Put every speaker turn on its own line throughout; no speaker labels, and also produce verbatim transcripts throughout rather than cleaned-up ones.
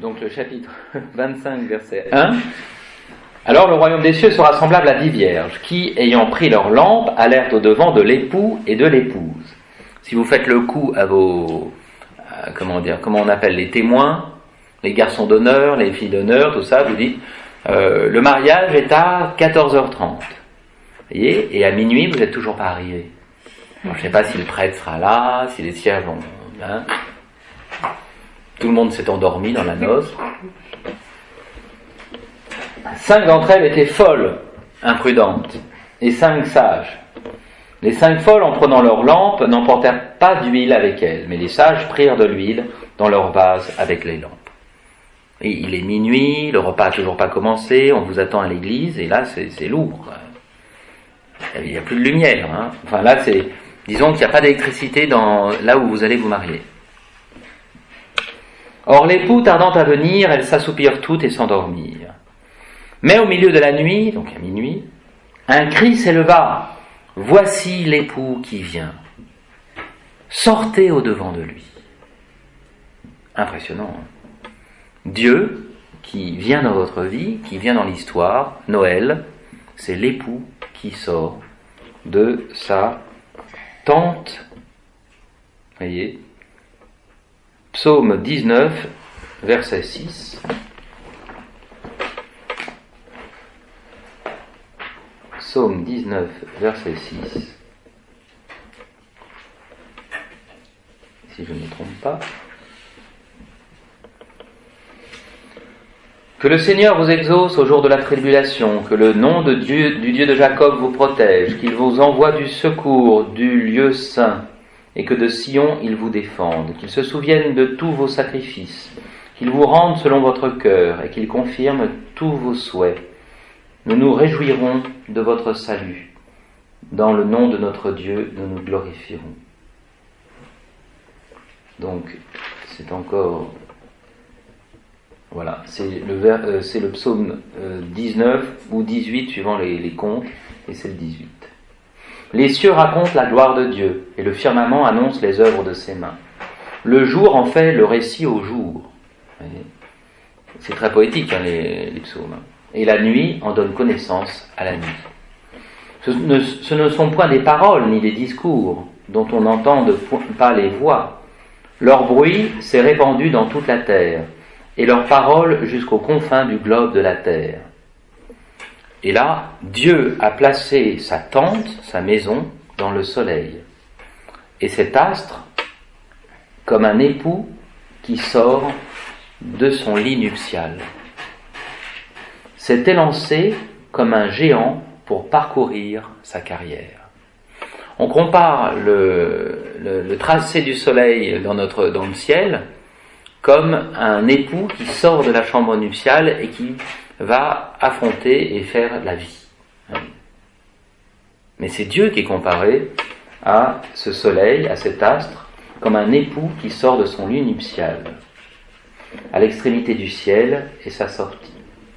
donc le chapitre vingt-cinq, verset un. Alors le royaume des cieux sera semblable à dix vierges qui, ayant pris leur lampe, allèrent au devant de l'époux et de l'épouse. Si vous faites le coup à vos, euh, comment dire, comment on appelle les témoins, les garçons d'honneur, les filles d'honneur, tout ça, vous dites, euh, le mariage est à quatorze heures trente. Vous voyez, et à minuit, vous n'êtes toujours pas arrivé. Alors, je ne sais pas si le prêtre sera là, si les cierges vont... Hein. Tout le monde s'est endormi dans la noce. Cinq d'entre elles étaient folles, imprudentes, et cinq sages. Les cinq folles, en prenant leur lampe, n'emportèrent pas d'huile avec elles, mais les sages prirent de l'huile dans leur vase avec les lampes. Et il est minuit, le repas n'a toujours pas commencé, on vous attend à l'église, et là c'est, c'est lourd. Il n'y a plus de lumière. Hein. Enfin là, c'est, disons qu'il n'y a pas d'électricité dans, là où vous allez vous marier. Or l'époux tardant à venir, elles s'assoupirent toutes et s'endormirent. Mais au milieu de la nuit, donc à minuit, un cri s'éleva. Voici l'époux qui vient. Sortez au-devant de lui. Impressionnant. Hein. Dieu qui vient dans votre vie, qui vient dans l'histoire, Noël, c'est l'époux qui sort de sa tente. Voyez. Psaume dix-neuf, verset six. Psaume dix-neuf, verset six. Si je ne me trompe pas. Que le Seigneur vous exauce au jour de la tribulation, que le nom de Dieu, du Dieu de Jacob vous protège, qu'il vous envoie du secours du lieu saint, et que de Sion il vous défende, qu'il se souvienne de tous vos sacrifices, qu'il vous rende selon votre cœur, et qu'il confirme tous vos souhaits. Nous nous réjouirons de votre salut. Dans le nom de notre Dieu, nous nous glorifierons. Donc, c'est encore... Voilà, c'est le, vers, euh, c'est le psaume euh, dix-neuf ou dix-huit, suivant les, les comptes, et c'est le dix-huit. Les cieux racontent la gloire de Dieu, et le firmament annonce les œuvres de ses mains. Le jour en fait le récit au jour. C'est très poétique, hein, les, les psaumes. Et la nuit en donne connaissance à la nuit. Ce ne, ce ne sont point des paroles ni des discours dont on n'entend pas les voix. Leur bruit s'est répandu dans toute la terre, et leurs paroles jusqu'aux confins du globe de la terre. Et là, Dieu a placé sa tente, sa maison, dans le soleil. Et cet astre, comme un époux qui sort de son lit nuptial, s'est élancé comme un géant pour parcourir sa carrière. On compare le, le, le tracé du soleil dans, notre, dans le ciel comme un époux qui sort de la chambre nuptiale et qui va affronter et faire la vie. Mais c'est Dieu qui est comparé à ce soleil, à cet astre, comme un époux qui sort de son lit nuptial, à l'extrémité du ciel et sa sortie.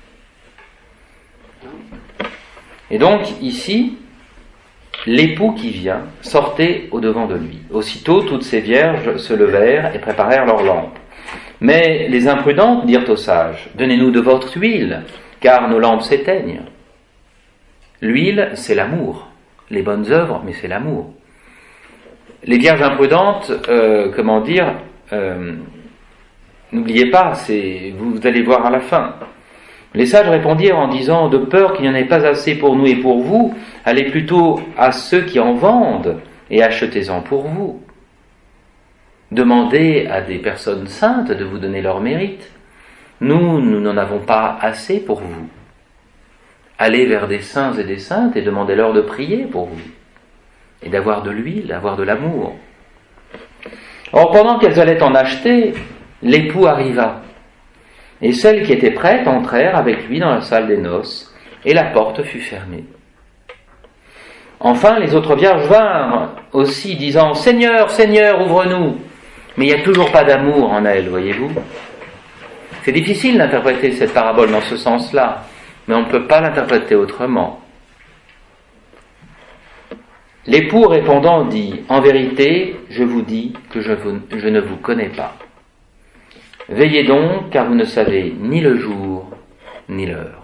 Et donc, ici, l'époux qui vient sortait au-devant de lui. Aussitôt, toutes ces vierges se levèrent et préparèrent leurs lampes. Mais les imprudentes dirent aux sages, « Donnez-nous de votre huile, car nos lampes s'éteignent. » L'huile, c'est l'amour. Les bonnes œuvres, mais c'est l'amour. Les vierges imprudentes, euh, comment dire, euh, n'oubliez pas, c'est, vous allez voir à la fin. Les sages répondirent en disant, de peur qu'il n'y en ait pas assez pour nous et pour vous, allez plutôt à ceux qui en vendent et achetez-en pour vous. Demandez à des personnes saintes de vous donner leur mérite. Nous, nous n'en avons pas assez pour vous. Allez vers des saints et des saintes et demandez-leur de prier pour vous et d'avoir de l'huile, d'avoir de l'amour. Or, pendant qu'elles allaient en acheter, l'époux arriva. Et celles qui étaient prêtes entrèrent avec lui dans la salle des noces, et la porte fut fermée. Enfin, les autres vierges vinrent aussi, disant « Seigneur, Seigneur, ouvre-nous !» Mais il n'y a toujours pas d'amour en elles, voyez-vous. C'est difficile d'interpréter cette parabole dans ce sens-là, mais on ne peut pas l'interpréter autrement. L'époux répondant dit « En vérité, je vous dis que je, vous, je ne vous connais pas. » Veillez donc, car vous ne savez ni le jour, ni l'heure.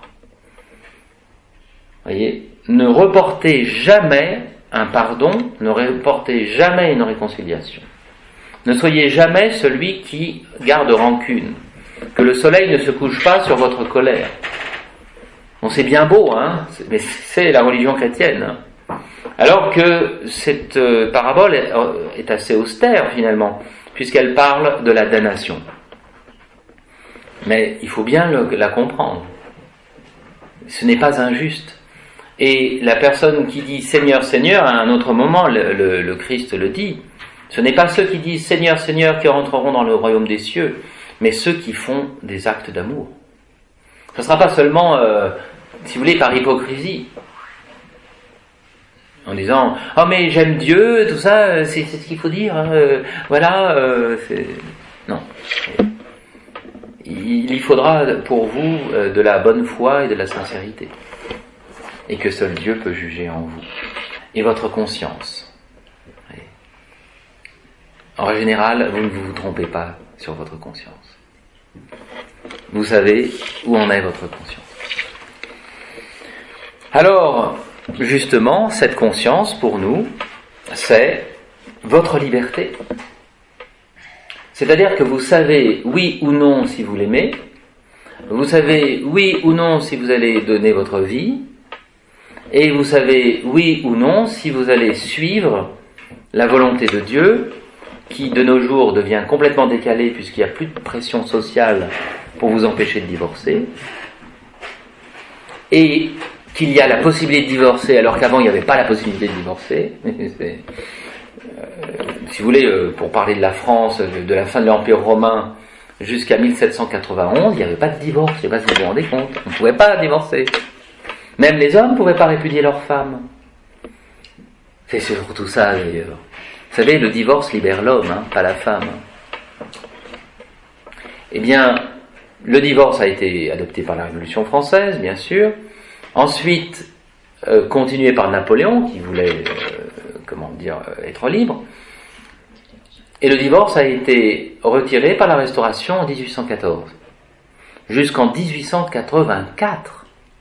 Voyez, ne reportez jamais un pardon, ne reportez jamais une réconciliation. Ne soyez jamais celui qui garde rancune. Que le soleil ne se couche pas sur votre colère. Bon, c'est bien beau, hein, mais c'est la religion chrétienne. Hein. Alors que cette euh, parabole est, est assez austère finalement, puisqu'elle parle de la damnation. Mais il faut bien le, la comprendre. Ce n'est pas injuste. Et la personne qui dit Seigneur, Seigneur, à un autre moment, le, le, le Christ le dit, ce n'est pas ceux qui disent Seigneur, Seigneur qui rentreront dans le royaume des cieux, mais ceux qui font des actes d'amour. Ce ne sera pas seulement, euh, si vous voulez, par hypocrisie. En disant « Oh mais j'aime Dieu, tout ça, c'est, c'est ce qu'il faut dire, hein, euh, voilà, euh, c'est... » Non. Il y faudra pour vous euh, de la bonne foi et de la sincérité. Et que seul Dieu peut juger en vous. Et votre conscience. En général, vous ne vous trompez pas sur votre conscience. Vous savez où en est votre conscience. Alors, justement, cette conscience, pour nous, c'est votre liberté. C'est-à-dire que vous savez oui ou non si vous l'aimez, vous savez oui ou non si vous allez donner votre vie, et vous savez oui ou non si vous allez suivre la volonté de Dieu, qui de nos jours devient complètement décalée puisqu'il n'y a plus de pression sociale pour vous empêcher de divorcer, et qu'il y a la possibilité de divorcer alors qu'avant il n'y avait pas la possibilité de divorcer. C'est, euh, si vous voulez, euh, pour parler de la France, de, de la fin de l'Empire romain jusqu'à mille sept cent quatre-vingt-onze, il n'y avait pas de divorce, je ne sais pas si vous vous rendez compte, on ne pouvait pas divorcer. Même les hommes ne pouvaient pas répudier leurs femmes. C'est surtout ça d'ailleurs. Vous savez, le divorce libère l'homme, hein, pas la femme. Eh bien, le divorce a été adopté par la Révolution française, bien sûr. Ensuite, euh, continué par Napoléon, qui voulait, euh, comment dire, euh, être libre. Et le divorce a été retiré par la Restauration en dix-huit cent quatorze. Jusqu'en dix-huit cent quatre-vingt-quatre.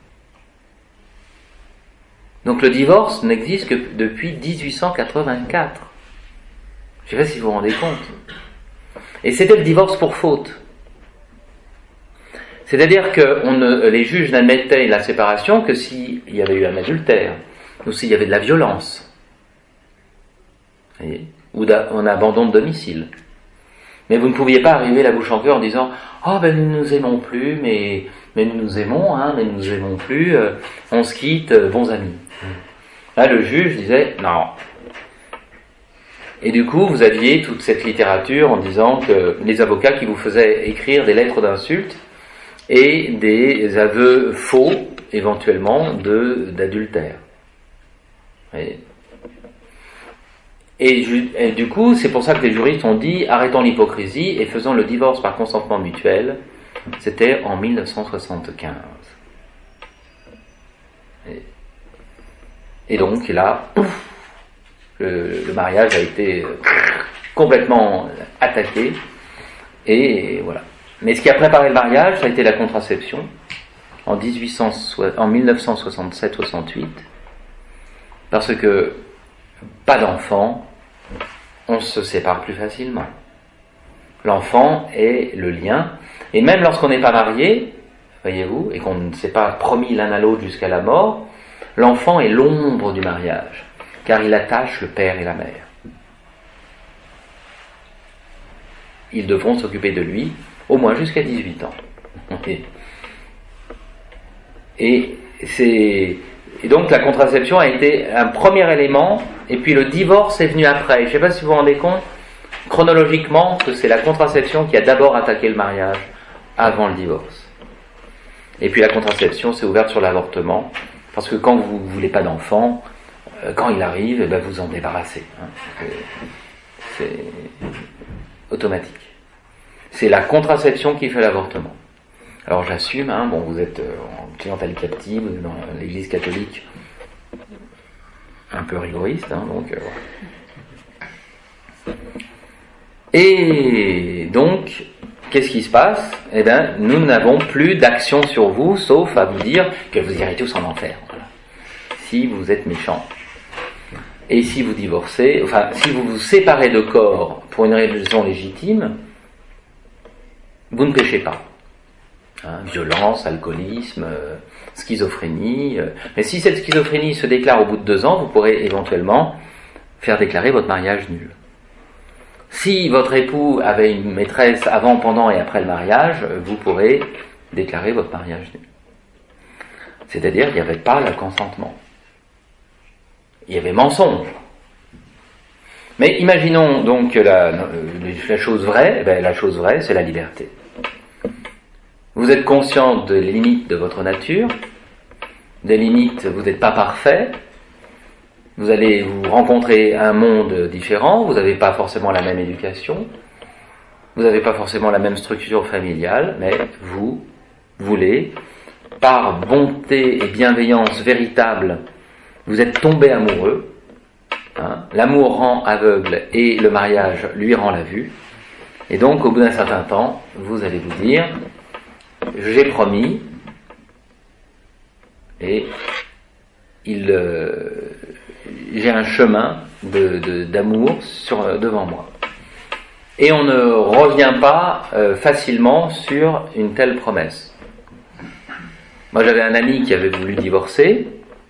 Donc le divorce n'existe que depuis dix-huit cent quatre-vingt-quatre. Je ne sais pas si vous vous rendez compte. Et c'était le divorce pour faute. C'est-à-dire que on ne, les juges n'admettaient la séparation que s'il y avait eu un adultère, ou s'il y avait de la violence, voyez, ou un abandon de domicile. Mais vous ne pouviez pas arriver la bouche en cœur en disant « Oh ben nous nous aimons plus, mais, mais nous nous aimons, hein, mais nous nous aimons plus, euh, on se quitte, euh, bons amis. » Là le juge disait « Non ». Et du coup vous aviez toute cette littérature en disant que les avocats qui vous faisaient écrire des lettres d'insultes et des aveux faux, éventuellement, de, d'adultère. Et, et, et du coup, c'est pour ça que les juristes ont dit « Arrêtons l'hypocrisie et faisons le divorce par consentement mutuel ». C'était en mille neuf cent soixante-quinze. Et, et donc, là, pouf, le, le mariage a été complètement attaqué. Et voilà. Mais ce qui a préparé le mariage, ça a été la contraception, en, dix-huit cents, en mille neuf cent soixante-sept soixante-huit, parce que pas d'enfant, on se sépare plus facilement. L'enfant est le lien, et même lorsqu'on n'est pas marié, voyez-vous, et qu'on ne s'est pas promis l'un à l'autre jusqu'à la mort, l'enfant est l'ombre du mariage, car il attache le père et la mère. Ils devront s'occuper de lui au moins jusqu'à dix-huit ans. Et, c'est, et donc la contraception a été un premier élément, et puis le divorce est venu après. Je ne sais pas si vous vous rendez compte, chronologiquement, que c'est la contraception qui a d'abord attaqué le mariage avant le divorce. Et puis la contraception s'est ouverte sur l'avortement, parce que quand vous ne voulez pas d'enfant, quand il arrive, eh ben vous en débarrassez. Hein. C'est, c'est automatique. C'est la contraception qui fait l'avortement. Alors j'assume, hein, bon, vous êtes en clientèle captive dans l'église catholique, un peu rigoriste, hein, donc euh, voilà. Et donc, qu'est-ce qui se passe? Eh bien, nous n'avons plus d'action sur vous, sauf à vous dire que vous irez tous en enfer. Voilà. Si vous êtes méchants. Et si vous divorcez, enfin, si vous vous séparez de corps pour une raison légitime, vous ne péchez pas. Hein, violence, alcoolisme, euh, schizophrénie. Euh, mais si cette schizophrénie se déclare au bout de deux ans, vous pourrez éventuellement faire déclarer votre mariage nul. Si votre époux avait une maîtresse avant, pendant et après le mariage, vous pourrez déclarer votre mariage nul. C'est-à-dire qu'il n'y avait pas le consentement. Il y avait mensonge. Mais imaginons donc que la, la chose vraie, ben la chose vraie, c'est la liberté. Vous êtes conscient des limites de votre nature, des limites, vous n'êtes pas parfait, vous allez vous rencontrer un monde différent, vous n'avez pas forcément la même éducation, vous n'avez pas forcément la même structure familiale, mais vous voulez, par bonté et bienveillance véritable, vous êtes tombé amoureux, hein, l'amour rend aveugle et le mariage lui rend la vue, et donc au bout d'un certain temps, vous allez vous dire, j'ai promis, et il, euh, j'ai un chemin de, de, d'amour sur, devant moi. Et on ne revient pas euh, facilement sur une telle promesse. Moi j'avais un ami qui avait voulu divorcer,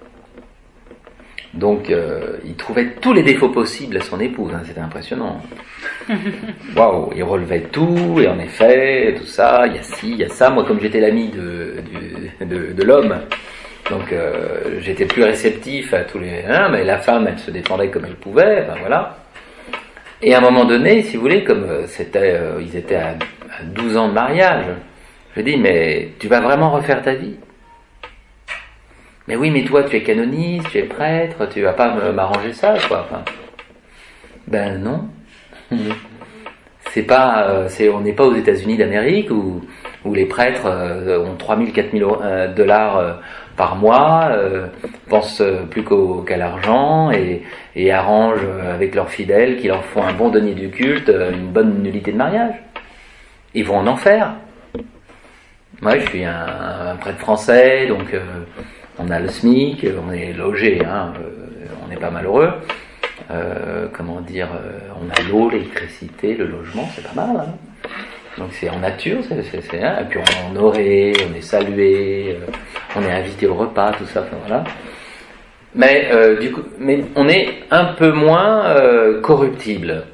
donc euh, il trouvait tous les défauts possibles à son épouse, hein, c'était impressionnant. Waouh, il relevait tout, et en effet, tout ça, il y a ci, il y a ça. Moi comme j'étais l'ami de, de, de, de l'homme, donc euh, j'étais plus réceptif à tous les... Hein, mais la femme, elle se défendait comme elle pouvait, ben voilà. Et à un moment donné, si vous voulez, comme c'était, euh, ils étaient à, à douze ans de mariage, je dis, mais tu vas vraiment refaire ta vie? Mais oui, mais toi, tu es canoniste, tu es prêtre, tu vas pas m'arranger ça, quoi. Enfin, ben non. C'est pas, euh, c'est, on n'est pas aux États-Unis d'Amérique où, où les prêtres euh, ont trois mille, quatre mille dollars euh, par mois, euh, pensent plus qu'au, qu'à l'argent et, et arrangent avec leurs fidèles qui leur font un bon denier du culte, une bonne nullité de mariage. Ils vont en enfer. Moi, je suis un, un prêtre français, donc euh, on a le SMIC, on est logé, hein, euh, on n'est pas malheureux. Euh, comment dire, euh, on a l'eau, l'électricité, le logement, c'est pas mal. Hein. Donc c'est en nature, c'est, c'est, c'est hein. Et puis on est honoré, on est salué, euh, on est invité au repas, tout ça, enfin, voilà. Mais euh, du coup, mais on est un peu moins euh, corruptible.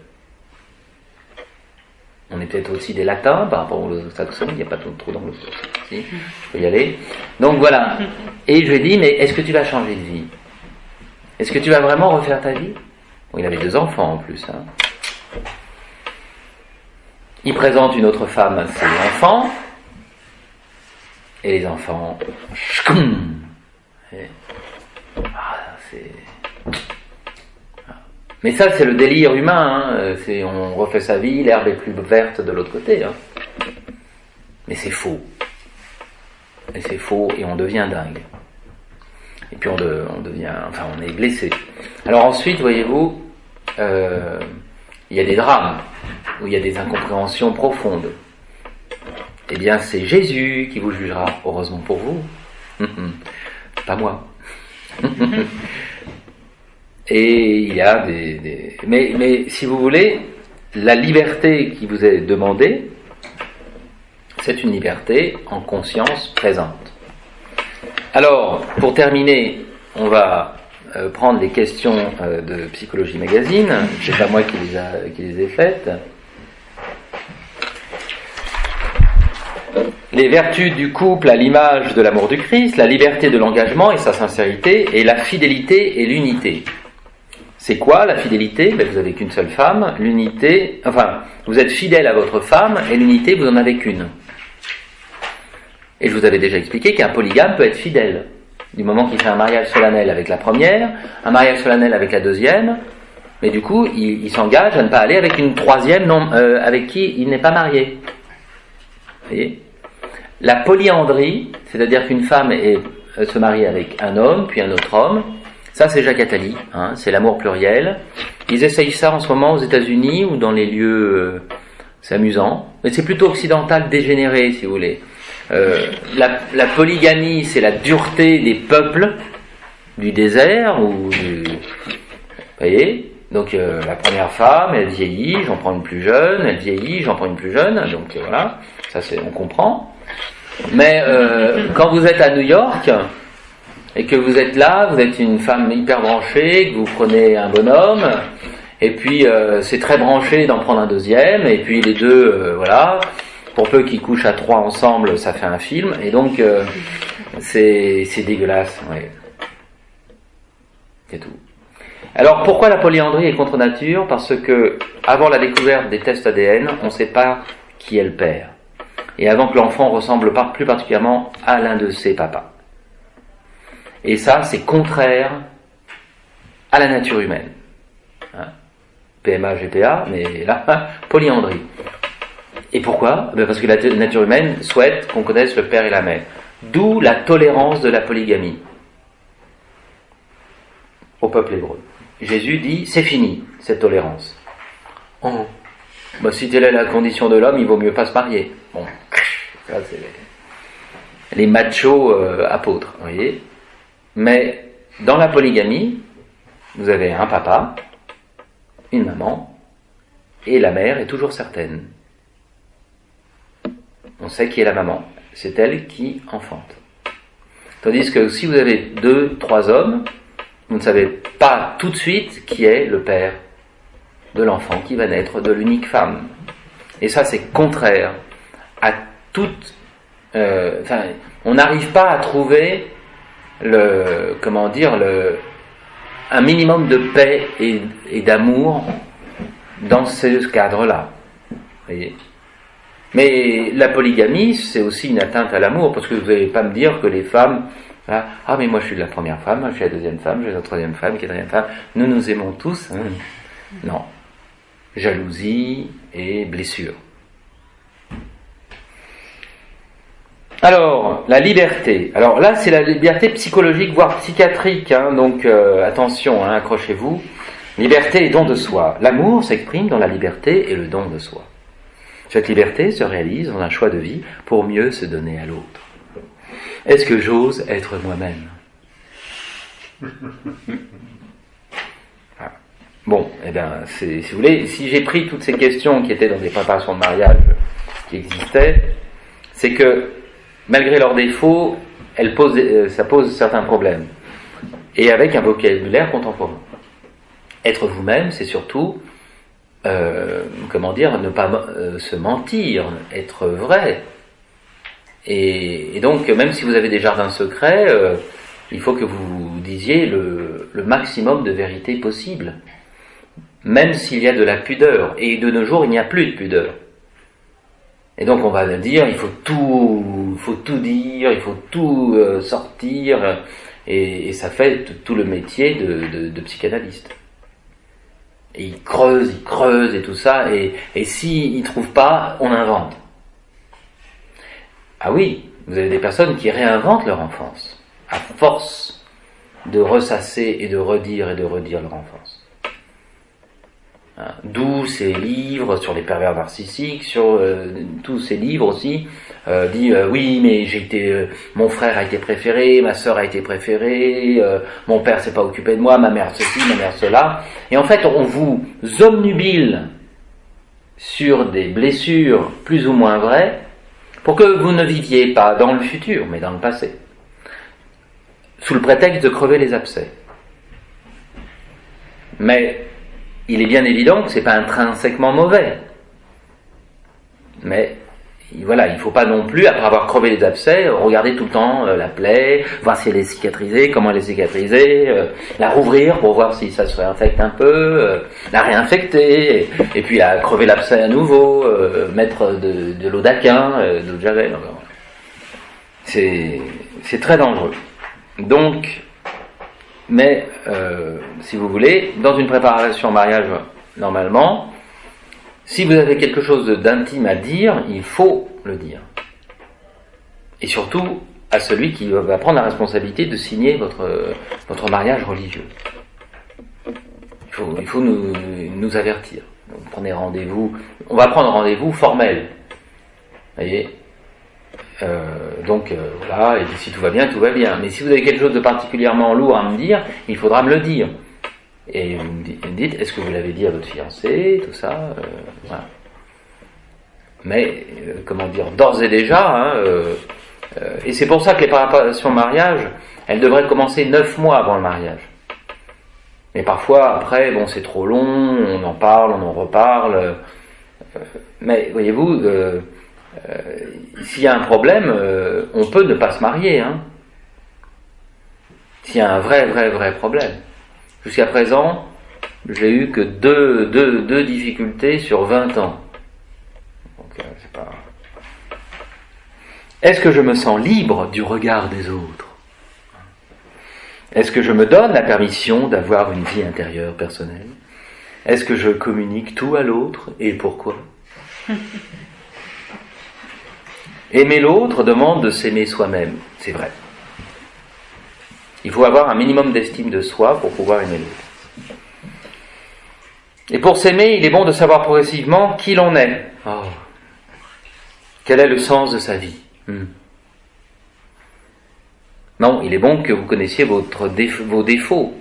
On est peut-être aussi des latins par rapport aux saxons, il n'y a pas trop, trop d'anglo-saxons. Si, je peux y aller. Donc voilà. Et je lui ai dit, mais est-ce que tu vas changer de vie? Est-ce que tu vas vraiment refaire ta vie? Bon, il avait deux enfants en plus. Hein. Il présente une autre femme à ses enfants. Et les enfants... Et, ah, c'est... Mais ça, c'est le délire humain. Hein. C'est, on refait sa vie, l'herbe est plus verte de l'autre côté. Hein. Mais c'est faux. Et c'est faux, et on devient dingue. Et puis on, de, on devient... Enfin, on est blessé. Alors ensuite, voyez-vous, euh, il y a des drames, où il y a des incompréhensions profondes. Eh bien, c'est Jésus qui vous jugera, heureusement pour vous. Pas moi. Et il y a des... des... Mais, mais si vous voulez, la liberté qui vous est demandée, c'est une liberté en conscience présente. Alors, pour terminer, on va euh, prendre les questions euh, de Psychologie Magazine. C'est pas moi qui les, a, qui les ai faites. Les vertus du couple à l'image de l'amour du Christ, la liberté de l'engagement et sa sincérité, et la fidélité et l'unité. C'est quoi la fidélité? Ben, vous n'avez qu'une seule femme. L'unité, enfin, vous êtes fidèle à votre femme, et l'unité, vous n'en avez qu'une. Et je vous avais déjà expliqué qu'un polygame peut être fidèle. Du moment qu'il fait un mariage solennel avec la première, un mariage solennel avec la deuxième, mais du coup, il, il s'engage à ne pas aller avec une troisième non, euh, avec qui il n'est pas marié. Vous voyez ? La polyandrie, c'est-à-dire qu'une femme est, euh, se marie avec un homme, puis un autre homme, ça c'est Jacques Attali, hein, c'est l'amour pluriel. Ils essayent ça en ce moment aux États-Unis ou dans les lieux... Euh, c'est amusant, mais c'est plutôt occidental dégénéré, si vous voulez. Euh, la, la polygamie, c'est la dureté des peuples du désert, ou du... Vous voyez, donc euh, la première femme, elle vieillit, j'en prends une plus jeune, elle vieillit, j'en prends une plus jeune, donc euh, voilà, ça c'est, on comprend. Mais euh, quand vous êtes à New York, et que vous êtes là, vous êtes une femme hyper branchée, que vous prenez un bonhomme, et puis euh, c'est très branché d'en prendre un deuxième, et puis les deux, euh, voilà, pour peu qu'ils couchent à trois ensemble, ça fait un film, et donc euh, c'est, c'est dégueulasse, ouais. C'est tout. Alors pourquoi la polyandrie est contre nature ? Parce que avant la découverte des tests A D N, on ne sait pas qui est le père. Et avant que l'enfant ressemble pas plus particulièrement à l'un de ses papas. Et ça, c'est contraire à la nature humaine. Hein ? P M A, G P A, mais là, polyandrie. Et pourquoi ? Ben parce que la nature humaine souhaite qu'on connaisse le père et la mère. D'où la tolérance de la polygamie au peuple hébreu. Jésus dit, c'est fini, cette tolérance. Oh. Ben, si telle est la condition de l'homme, il vaut mieux pas se marier. Bon, ça c'est les, les machos euh, apôtres, vous voyez. Mais dans la polygamie, vous avez un papa, une maman, et la mère est toujours certaine. On sait qui est la maman. C'est elle qui enfante. Tandis que si vous avez deux, trois hommes, vous ne savez pas tout de suite qui est le père de l'enfant qui va naître de l'unique femme. Et ça, c'est contraire à toute... Euh, enfin, on n'arrive pas à trouver le... Comment dire le, un minimum de paix et, et d'amour dans ce cadre-là. Vous voyez ? Mais la polygamie, c'est aussi une atteinte à l'amour, parce que vous n'allez pas me dire que les femmes... Ah, mais moi je suis la première femme, je suis la deuxième femme, je suis la troisième femme, quatrième femme. Nous nous aimons tous. Hein. Non. Jalousie et blessure. Alors, la liberté. Alors là, c'est la liberté psychologique, voire psychiatrique. Hein, donc, euh, attention, hein, accrochez-vous. Liberté et don de soi. L'amour s'exprime dans la liberté et le don de soi. Cette liberté se réalise dans un choix de vie pour mieux se donner à l'autre. Est-ce que j'ose être moi-même ? ah. Bon, eh bien, c'est, si vous voulez, si j'ai pris toutes ces questions qui étaient dans des préparations de mariage qui existaient, c'est que, malgré leurs défauts, elles posent, euh, ça pose certains problèmes. Et avec un vocabulaire contemporain. Être vous-même, c'est surtout, euh, comment dire, ne pas euh, se mentir, être vrai. Et, et donc, même si vous avez des jardins secrets, euh, il faut que vous disiez le, le maximum de vérité possible, même s'il y a de la pudeur. Et de nos jours, il n'y a plus de pudeur. Et donc, on va dire, il faut tout, il faut tout dire, il faut tout euh, sortir, et, et ça fait t- tout le métier de, de, de psychanalyste. Et il creuse, il creuse et tout ça, et, et s'il ne trouve pas, on invente. Ah oui, vous avez des personnes qui réinventent leur enfance, à force de ressasser et de redire et de redire leur enfance. Hein, d'où ces livres sur les pervers narcissiques, sur euh, tous ces livres aussi, euh, dit euh, oui mais j'ai été, euh, mon frère a été préféré, ma sœur a été préférée, euh, mon père s'est pas occupé de moi, ma mère ceci, ma mère cela, et en fait on vous obnubile sur des blessures plus ou moins vraies, pour que vous ne viviez pas dans le futur, mais dans le passé, sous le prétexte de crever les abcès. Mais il est bien évident que ce n'est pas intrinsèquement mauvais. Mais voilà, il ne faut pas non plus, après avoir crevé les abcès, regarder tout le temps euh, la plaie, voir si elle est cicatrisée, comment elle est cicatrisée, euh, la rouvrir pour voir si ça se réinfecte un peu, euh, la réinfecter, et, et puis à crever l'abcès à nouveau, euh, mettre de, de l'eau d'aquin, euh, de l'eau de javel. C'est, c'est très dangereux. Donc, mais euh, si vous voulez, dans une préparation au mariage, normalement, si vous avez quelque chose d'intime à dire, il faut le dire. Et surtout, à celui qui va prendre la responsabilité de signer votre, votre mariage religieux. Il faut, il faut nous, nous avertir. Vous prenez rendez-vous, on va prendre rendez-vous formel. Vous voyez, euh, donc euh, voilà, et si tout va bien, tout va bien. Mais si vous avez quelque chose de particulièrement lourd à me dire, il faudra me le dire. Et vous me dites, est-ce que vous l'avez dit à votre fiancé, tout ça, euh, voilà. Mais, euh, comment dire, d'ores et déjà, hein, euh, euh, et c'est pour ça que les préparations au mariage, elles devraient commencer neuf mois avant le mariage. Mais parfois, après, bon, c'est trop long, on en parle, on en reparle. Euh, mais, voyez-vous, euh, euh, s'il y a un problème, euh, on peut ne pas se marier, hein. S'il y a un vrai, vrai, vrai problème. Jusqu'à présent, j'ai eu que deux, deux, deux difficultés sur vingt ans. Donc, euh, c'est pas... Est-ce que je me sens libre du regard des autres? Est-ce que je me donne la permission d'avoir une vie intérieure personnelle? Est-ce que je communique tout à l'autre et pourquoi? Aimer l'autre demande de s'aimer soi-même, c'est vrai. Il faut avoir un minimum d'estime de soi pour pouvoir aimer l'autre. Et pour s'aimer, il est bon de savoir progressivement qui l'on est. Oh. Quel est le sens de sa vie? hmm. Non, il est bon que vous connaissiez votre déf- vos défauts.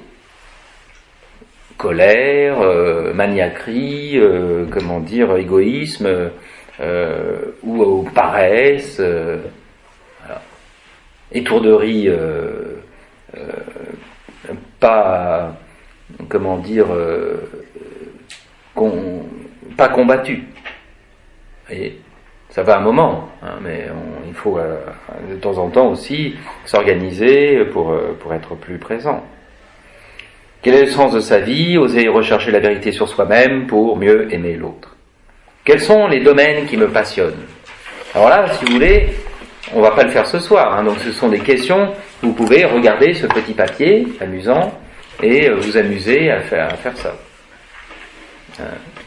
Colère, euh, maniaquerie, euh, comment dire, égoïsme, euh, ou, ou paresse, euh, voilà. Étourderie, euh, euh, pas, comment dire, euh, con, pas combattue. Vous voyez ? Ça va un moment, hein, mais on, il faut euh, de temps en temps aussi s'organiser pour, euh, pour être plus présent. Quel est le sens de sa vie? Oser rechercher la vérité sur soi-même pour mieux aimer l'autre. Quels sont les domaines qui me passionnent? Alors là, si vous voulez, on va pas le faire ce soir, hein, donc ce sont des questions, vous pouvez regarder ce petit papier amusant et vous amuser à faire, à faire ça. Euh,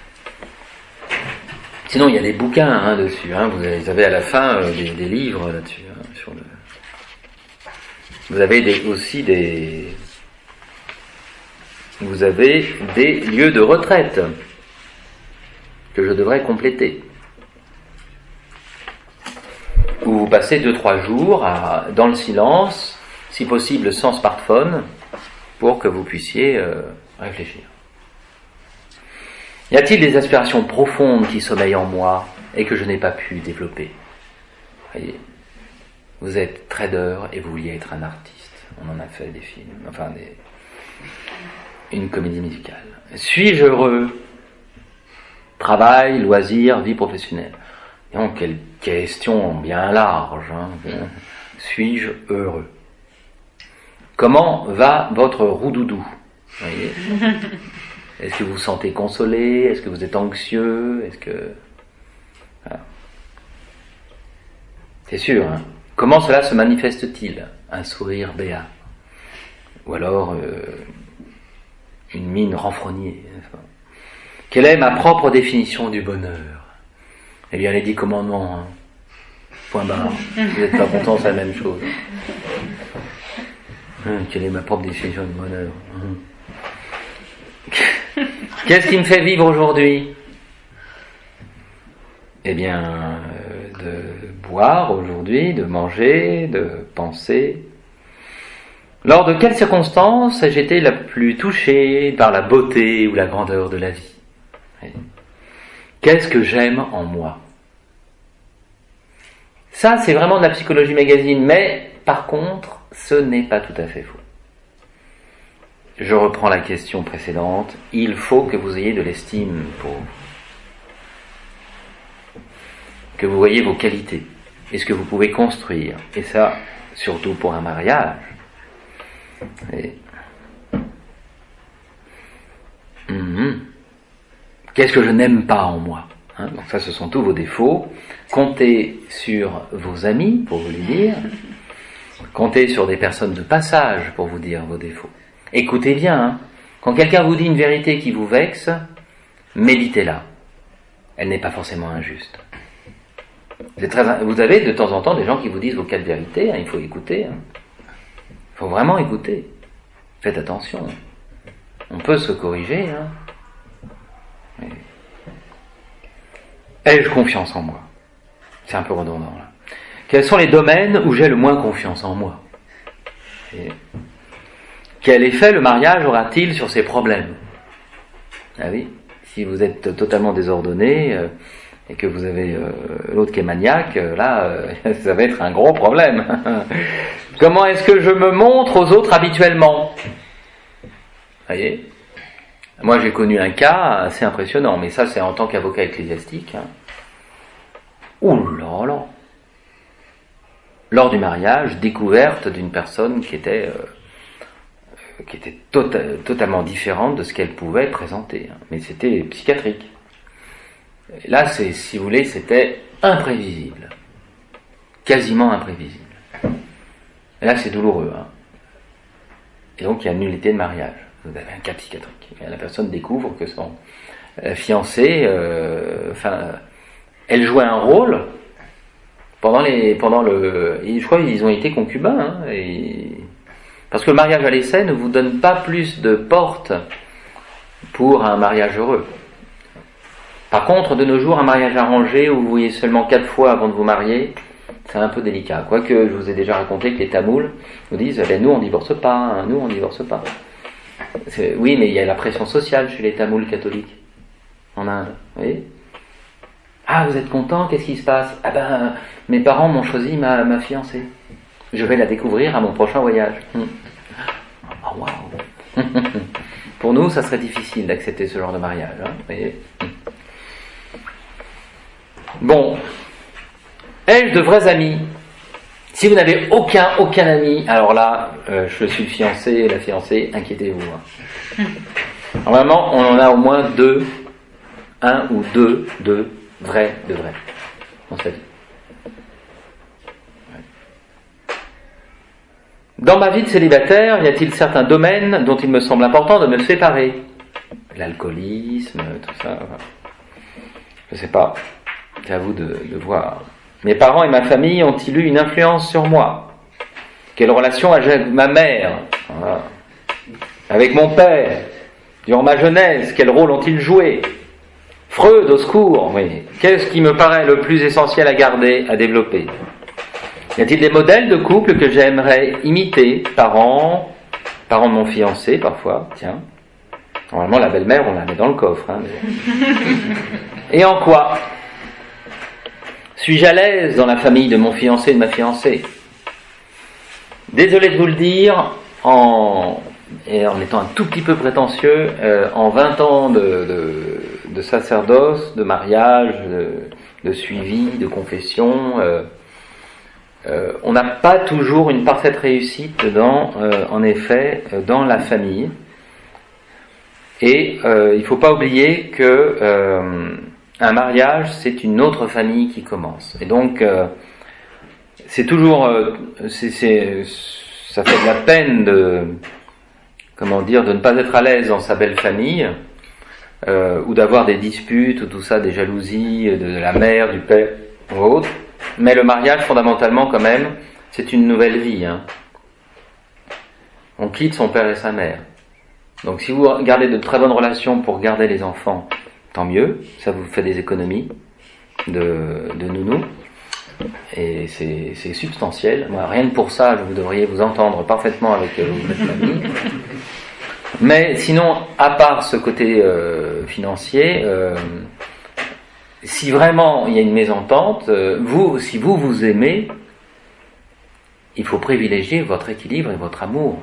Sinon, il y a des bouquins hein, dessus. Hein. Vous avez à la fin euh, des, des livres là-dessus. Hein, sur le... Vous avez des, aussi des... Vous avez des lieux de retraite que je devrais compléter. Où vous passez deux trois jours à, dans le silence, si possible sans smartphone, pour que vous puissiez euh, réfléchir. Y a-t-il des aspirations profondes qui sommeillent en moi et que je n'ai pas pu développer? Voyez, vous êtes trader et vous vouliez être un artiste. On en a fait des films, enfin des... une comédie musicale. Suis-je heureux? Travail, loisirs, vie professionnelle. Donc, quelle question bien large. Hein. Suis-je heureux? Comment va votre roudoudou? Voyez. Est-ce que vous vous sentez consolé? Est-ce que vous êtes anxieux? Est-ce que... Voilà. C'est sûr, hein. Comment cela se manifeste-t-il? Un sourire béat? Ou alors euh, une mine renfrognée? Enfin. Quelle est ma propre définition du bonheur? Eh bien, les dix commandements, hein. Point barre. Vous n'êtes pas content, c'est la même chose. Hum, quelle est ma propre définition du bonheur? Hum. Qu'est-ce qui me fait vivre aujourd'hui? Eh bien, euh, de boire aujourd'hui, de manger, de penser. Lors de quelles circonstances ai-je été la plus touchée par la beauté ou la grandeur de la vie? Qu'est-ce que j'aime en moi? Ça, c'est vraiment de la psychologie magazine, mais par contre, ce n'est pas tout à fait faux. Je reprends la question précédente. Il faut que vous ayez de l'estime pour vous. Que vous voyez vos qualités et ce que vous pouvez construire. Et ça, surtout pour un mariage. Et... Mmh. Qu'est-ce que je n'aime pas en moi? Hein, donc ça, ce sont tous vos défauts. Comptez sur vos amis pour vous les dire. Comptez sur des personnes de passage pour vous dire vos défauts. Écoutez bien, hein. Quand quelqu'un vous dit une vérité qui vous vexe, méditez-la. Elle n'est pas forcément injuste. C'est très, vous avez de temps en temps des gens qui vous disent vos quatre vérités, hein, il faut écouter. Hein. Il faut vraiment écouter. Faites attention. On peut se corriger. Hein. ai-je confiance en moi? C'est un peu redondant là. Quels sont les domaines où j'ai le moins confiance en moi? Et quel effet le mariage aura-t-il sur ces problèmes? Ah oui, si vous êtes totalement désordonné euh, et que vous avez euh, l'autre qui est maniaque, euh, là, euh, ça va être un gros problème. Comment est-ce que je me montre aux autres habituellement? Vous voyez? Moi, j'ai connu un cas assez impressionnant, mais ça, c'est en tant qu'avocat ecclésiastique. Hein. Ouh là là! Lors du mariage, découverte d'une personne qui était, euh, qui était tota- totalement différente de ce qu'elle pouvait présenter. Hein. Mais c'était psychiatrique. Et là, c'est, si vous voulez, c'était imprévisible. Quasiment imprévisible. Et là, c'est douloureux. Hein. Et donc, il y a nullité de mariage. Vous avez un cas psychiatrique. Et la personne découvre que son euh, fiancé, euh, enfin, elle jouait un rôle pendant les, pendant le, et je crois qu'ils ont été concubins, hein, et, parce que le mariage à l'essai ne vous donne pas plus de portes pour un mariage heureux. Par contre, de nos jours, un mariage arrangé où vous voyez seulement quatre fois avant de vous marier, c'est un peu délicat. Quoique, je vous ai déjà raconté que les Tamouls nous disent, ben, nous on divorce pas, hein, nous on divorce pas. C'est, oui, mais il y a la pression sociale chez les Tamouls catholiques en Inde, vous voyez. Ah, vous êtes content? Qu'est-ce qui se passe? Ah ben, mes parents m'ont choisi ma, ma fiancée. Je vais la découvrir à mon prochain voyage. Oh, waouh. Pour nous, ça serait difficile d'accepter ce genre de mariage. Hein, vous voyez. Bon. Ai-je de vrais amis? Si vous n'avez aucun, aucun ami, alors là, euh, je suis le fiancé et la fiancée, inquiétez-vous. Hein. Alors vraiment, on en a au moins deux, un ou deux, deux, vrais, de vrais, dans sa vie. Dans ma vie de célibataire, y a-t-il certains domaines dont il me semble important de me séparer? L'alcoolisme, tout ça, je sais pas, c'est à vous de, de voir. Mes parents et ma famille ont-ils eu une influence sur moi? Quelle relation ai-je avec ma mère? Voilà. Avec mon père? Durant ma jeunesse, quel rôle ont-ils joué? Freud, au secours, oui. Qu'est-ce qui me paraît le plus essentiel à garder, à développer? Y a-t-il des modèles de couple que j'aimerais imiter? Parents, parents de mon fiancé, parfois, tiens. Normalement, la belle-mère, on la met dans le coffre. Hein, mais... Et en quoi? Suis-je à l'aise dans la famille de mon fiancé et de ma fiancée? Désolé de vous le dire, en, et en étant un tout petit peu prétentieux, euh, en vingt ans de, de, de sacerdoce, de mariage, de, de suivi, de confession, euh, euh, on n'a pas toujours une parfaite réussite dans, euh, en effet, dans la famille. Et euh, il ne faut pas oublier que euh, un mariage, c'est une autre famille qui commence. Et donc, euh, c'est toujours, euh, c'est, c'est, ça fait de la peine de, comment dire, de ne pas être à l'aise dans sa belle famille, euh, ou d'avoir des disputes, ou tout ça, des jalousies de la mère, du père, ou autre. Mais le mariage, fondamentalement, quand même, c'est une nouvelle vie. Hein. On quitte son père et sa mère. Donc, si vous gardez de très bonnes relations pour garder les enfants, tant mieux, ça vous fait des économies de, de nounous, et c'est, c'est substantiel. Moi, rien que pour ça, vous devriez vous entendre parfaitement avec euh, votre famille. Mais sinon, à part ce côté euh, financier, euh, si vraiment il y a une mésentente, euh, vous, si vous vous aimez, il faut privilégier votre équilibre et votre amour.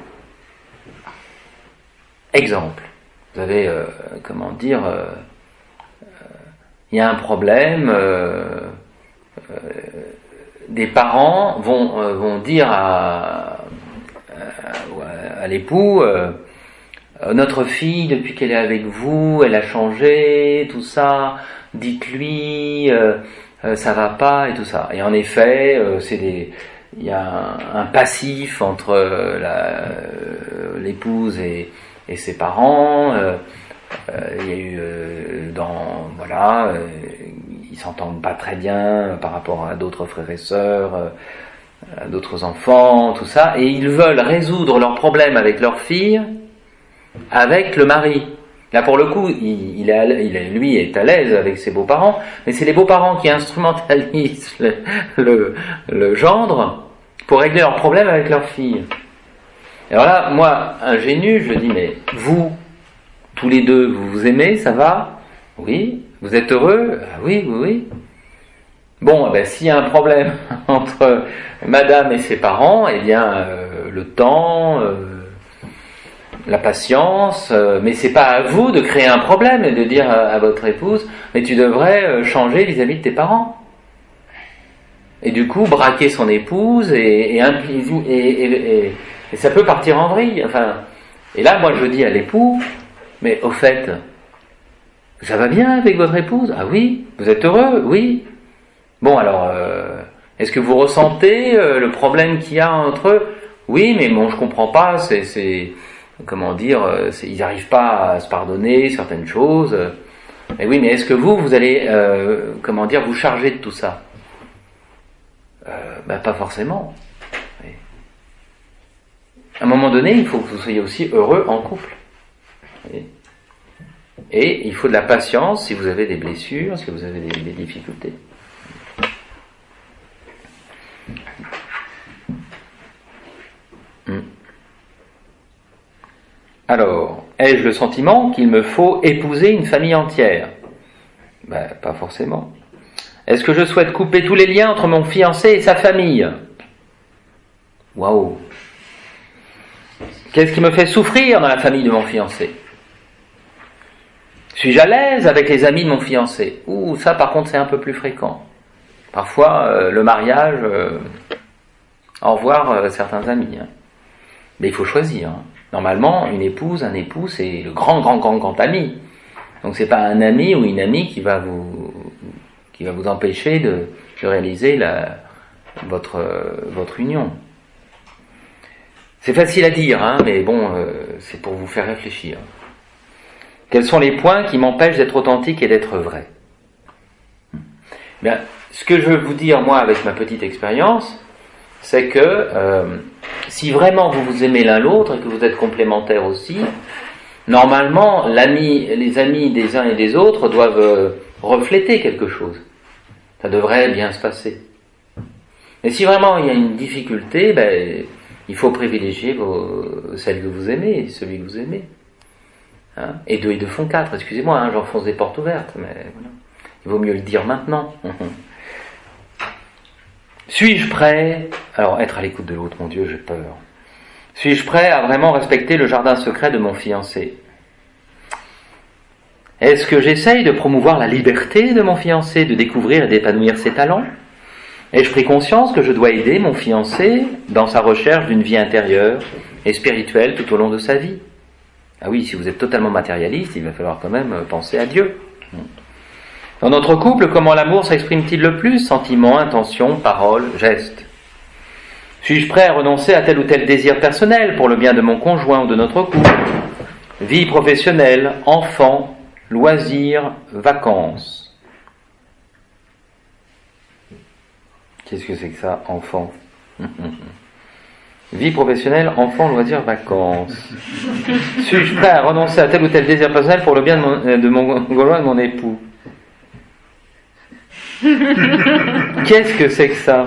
Exemple, vous avez, euh, comment dire, euh, il y a un problème, euh, euh, des parents vont, euh, vont dire à, à, à l'époux, euh, notre fille, depuis qu'elle est avec vous, elle a changé, tout ça, dites-lui, euh, euh, ça va pas, et tout ça. Et en effet, euh, c'est des, il y a un, un passif entre la, l'épouse et, et ses parents, euh, euh, il y a eu, euh, dans, voilà, euh, ils s'entendent pas très bien par rapport à d'autres frères et sœurs, euh, à d'autres enfants, tout ça, et ils veulent résoudre leurs problèmes avec leur fille, avec le mari. Là, pour le coup, il, il, est, il est, lui est à l'aise avec ses beaux-parents, mais c'est les beaux-parents qui instrumentalisent le, le, le gendre pour régler leurs problèmes avec leur fille. Et alors là, moi, ingénu, je dis, mais vous, tous les deux, vous vous aimez, ça va? Oui. Vous êtes heureux? Ah oui, oui, oui. Bon, ben, s'il y a un problème entre madame et ses parents, eh bien, euh, le temps... Euh, la patience, euh, mais c'est pas à vous de créer un problème et de dire à, à votre épouse, mais tu devrais euh, changer vis-à-vis de tes parents. Et du coup, braquer son épouse et, et, et, et, et, et ça peut partir en vrille. Enfin, et là, moi, je dis à l'époux, mais au fait, ça va bien avec votre épouse? Ah oui. Vous êtes heureux? Oui. Bon, alors, euh, est-ce que vous ressentez euh, le problème qu'il y a entre eux? Oui, mais bon, je comprends pas, c'est... c'est comment dire, c'est, ils n'arrivent pas à se pardonner certaines choses. Mais oui, mais est-ce que vous, vous allez, euh, comment dire, vous charger de tout ça? euh, ben, pas forcément. Oui. À un moment donné, il faut que vous soyez aussi heureux en couple. Oui. Et il faut de la patience si vous avez des blessures, si vous avez des, des difficultés. Hmm. Alors, ai-je le sentiment qu'il me faut épouser une famille entière? Ben, pas forcément. Est-ce que je souhaite couper tous les liens entre mon fiancé et sa famille? Waouh! Qu'est-ce qui me fait souffrir dans la famille de mon fiancé? Suis-je à l'aise avec les amis de mon fiancé? Ouh, ça par contre c'est un peu plus fréquent. Parfois, euh, le mariage, euh, au revoir euh, certains amis. Hein. Mais il faut choisir. Hein. Normalement, une épouse, un époux, c'est le grand, grand, grand, grand ami. Donc c'est pas un ami ou une amie qui va vous, qui va vous empêcher de, de réaliser la, votre, euh, votre union. C'est facile à dire, hein, mais bon, euh, c'est pour vous faire réfléchir. Quels sont les points qui m'empêchent d'être authentique et d'être vrai? Bien, ce que je veux vous dire, moi, avec ma petite expérience, c'est que euh, si vraiment vous vous aimez l'un l'autre et que vous êtes complémentaires aussi, normalement, l'ami, les amis des uns et des autres doivent euh, refléter quelque chose. Ça devrait bien se passer. Mais si vraiment il y a une difficulté, ben, il faut privilégier vos, celle que vous aimez, celui que vous aimez. Hein, et deux et deux font quatre, excusez-moi, hein, j'enfonce des portes ouvertes, mais voilà. Il vaut mieux le dire maintenant. Suis-je prêt, alors être à l'écoute de l'autre, mon Dieu, j'ai peur. Suis-je prêt à vraiment respecter le jardin secret de mon fiancé? Est-ce que j'essaye de promouvoir la liberté de mon fiancé, de découvrir et d'épanouir ses talents? Ai-je pris conscience que je dois aider mon fiancé dans sa recherche d'une vie intérieure et spirituelle tout au long de sa vie? Ah oui, si vous êtes totalement matérialiste, il va falloir quand même penser à Dieu. Dans notre couple, comment l'amour s'exprime-t-il le plus? Sentiments, intentions, paroles, gestes. Suis-je prêt à renoncer à tel ou tel désir personnel pour le bien de mon conjoint ou de notre couple? Vie professionnelle, enfants, loisirs, vacances. Qu'est-ce que c'est que ça, enfants? Vie professionnelle, enfants, loisirs, vacances. Suis-je prêt à renoncer à tel ou tel désir personnel pour le bien de mon, de mon conjoint et de mon époux? Qu'est-ce que c'est que ça?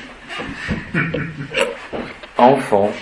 Enfant.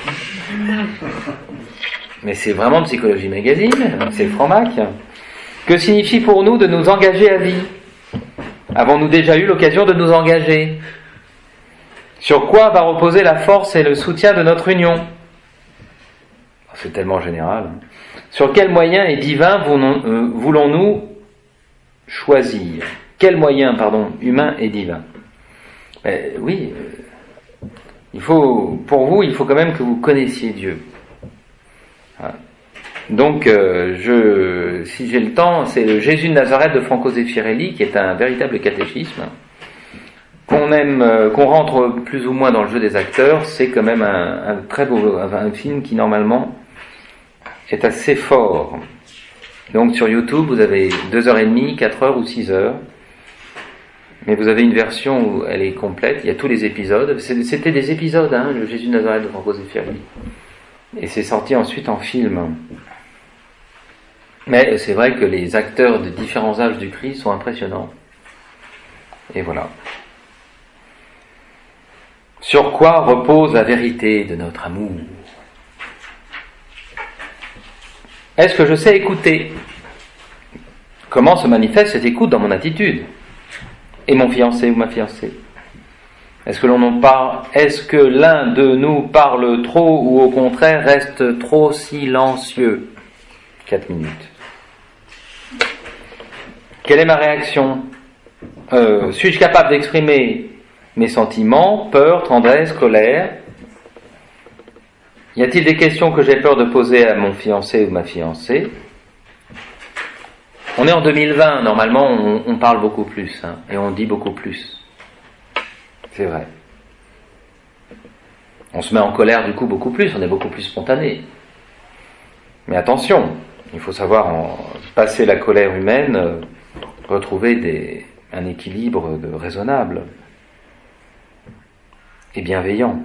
Mais c'est vraiment Psychologie Magazine, c'est Franc-Mac. Que signifie pour nous de nous engager à vie? Avons-nous déjà eu l'occasion de nous engager? Sur quoi va reposer la force et le soutien de notre union? C'est tellement général. Sur quels moyens et divins voulons-nous choisir? Quels moyens, pardon, humains et divins? Ben, oui, euh, il faut, pour vous, il faut quand même que vous connaissiez Dieu. Voilà. Donc, euh, je, si j'ai le temps, c'est le Jésus de Nazareth de Franco Zeffirelli, qui est un véritable catéchisme. Qu'on aime, euh, qu'on rentre plus ou moins dans le jeu des acteurs, c'est quand même un, un très beau, un film qui normalement est assez fort. Donc sur YouTube, vous avez deux heures et demie, quatre heures ou six heures. Mais vous avez une version où elle est complète, il y a tous les épisodes. C'était des épisodes, hein, le Jésus de Nazareth de Franco Zeffirelli. Et c'est sorti ensuite en film. Mais c'est vrai que les acteurs de différents âges du Christ sont impressionnants. Et voilà. Sur quoi repose la vérité de notre amour? Est-ce que je sais écouter? Comment se manifeste cette écoute dans mon attitude? Et mon fiancé ou ma fiancée? Est-ce que l'on en parle? Est-ce que l'un de nous parle trop ou au contraire reste trop silencieux? Quatre minutes. Quelle est ma réaction? euh, Suis-je capable d'exprimer mes sentiments, peur, tendresse, colère? Y a-t-il des questions que j'ai peur de poser à mon fiancé ou ma fiancée? On est en deux mille vingt, normalement on, on parle beaucoup plus, hein, et on dit beaucoup plus. C'est vrai. On se met en colère du coup beaucoup plus, on est beaucoup plus spontané. Mais attention, il faut savoir en passer la colère humaine, euh, retrouver des, un équilibre de, raisonnable et bienveillant.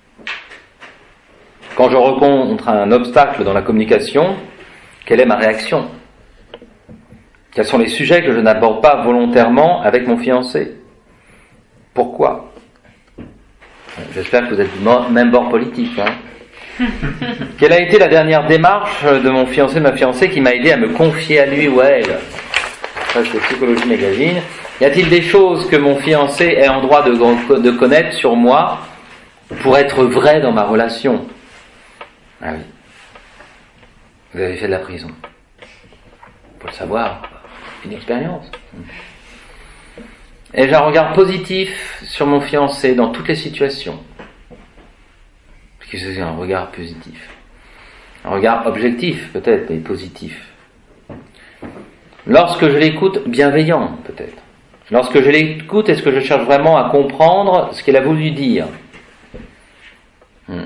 Quand je rencontre un obstacle dans la communication, quelle est ma réaction? Quels sont les sujets que je n'aborde pas volontairement avec mon fiancé? Pourquoi? J'espère que vous êtes du même bord politique. Hein. Quelle a été la dernière démarche de mon fiancé, de ma fiancée, qui m'a aidé à me confier à lui ou à elle? Ça, c'est Psychologie Magazine. Y a-t-il des choses que mon fiancé est en droit de, de connaître sur moi pour être vrai dans ma relation? Ah oui. Vous avez fait de la prison. Faut le savoir. Une expérience. Et j'ai un regard positif sur mon fiancé dans toutes les situations. Parce que c'est un regard positif. Un regard objectif, peut-être, mais positif. Lorsque je l'écoute, bienveillant, peut-être. Lorsque je l'écoute, est-ce que je cherche vraiment à comprendre ce qu'elle a voulu dire? hmm.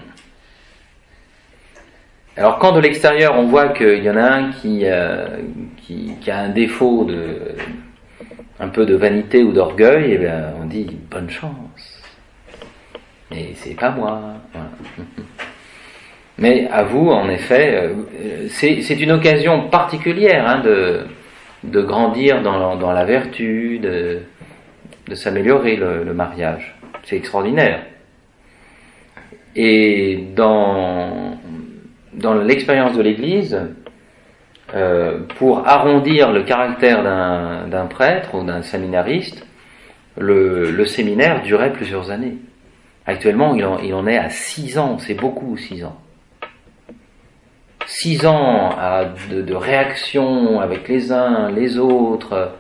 Alors, quand de l'extérieur, on voit qu'il y en a un qui, euh, qui, qui a un défaut de... un peu de vanité ou d'orgueil, eh bien, on dit bonne chance. Mais c'est pas moi. Voilà. Mais à vous, en effet, c'est, c'est une occasion particulière hein, de, de grandir dans, dans la vertu, de, de s'améliorer le, le mariage. C'est extraordinaire. Et dans, dans l'expérience de l'Église, Euh, pour arrondir le caractère d'un, d'un prêtre ou d'un séminariste, le, le séminaire durait plusieurs années. Actuellement, il en, il en est à six ans, c'est beaucoup, six ans. Six ans à de, de réaction avec les uns, les autres,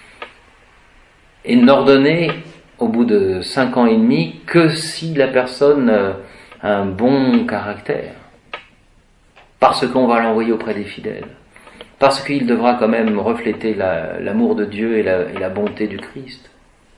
et n'ordonner, au bout de cinq ans et demi, que si la personne a un bon caractère, parce qu'on va l'envoyer auprès des fidèles. Parce qu'il devra quand même refléter la, l'amour de Dieu et la, et la bonté du Christ.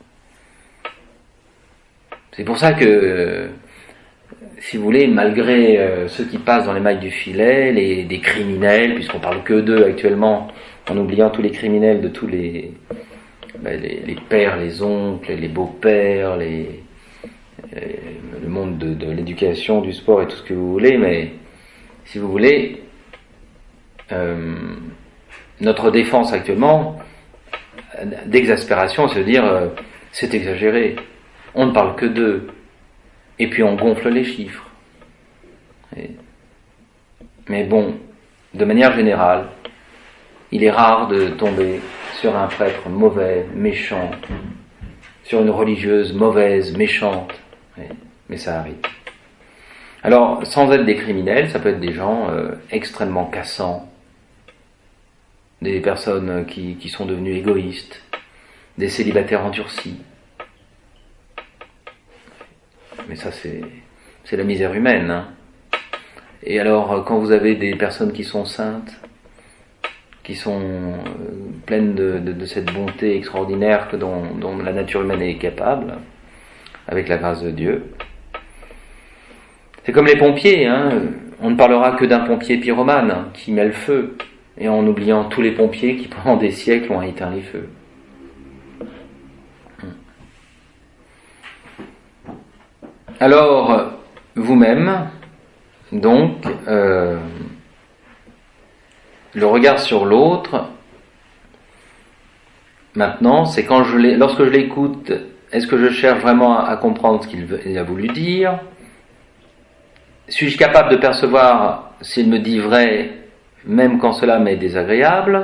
C'est pour ça que, euh, si vous voulez, malgré euh, ceux qui passent dans les mailles du filet, les, des criminels, puisqu'on parle que d'eux actuellement, en oubliant tous les criminels de tous les, ben, les, les pères, les oncles, les beaux-pères, les, les, le monde de, de l'éducation, du sport et tout ce que vous voulez, mais si vous voulez, Euh, notre défense actuellement d'exaspération, c'est de dire euh, c'est exagéré, on ne parle que d'eux, et puis on gonfle les chiffres. Et, mais bon, de manière générale, il est rare de tomber sur un prêtre mauvais, méchant, sur une religieuse mauvaise, méchante, et, mais ça arrive. Alors, sans être des criminels, ça peut être des gens euh, extrêmement cassants, des personnes qui, qui sont devenues égoïstes, des célibataires endurcis. Mais ça, c'est, c'est la misère humaine. Hein. Et alors, quand vous avez des personnes qui sont saintes, qui sont euh, pleines de, de, de cette bonté extraordinaire que dont, dont la nature humaine est capable, avec la grâce de Dieu, c'est comme les pompiers, hein. On ne parlera que d'un pompier pyromane hein, qui met le feu, et en oubliant tous les pompiers qui pendant des siècles ont éteint les feux. Alors, vous-même, donc, euh, le regard sur l'autre, maintenant, c'est quand je l'ai, lorsque je l'écoute, est-ce que je cherche vraiment à, à comprendre ce qu'il veut, il a voulu dire? Suis-je capable de percevoir s'il me dit vrai, même quand cela m'est désagréable?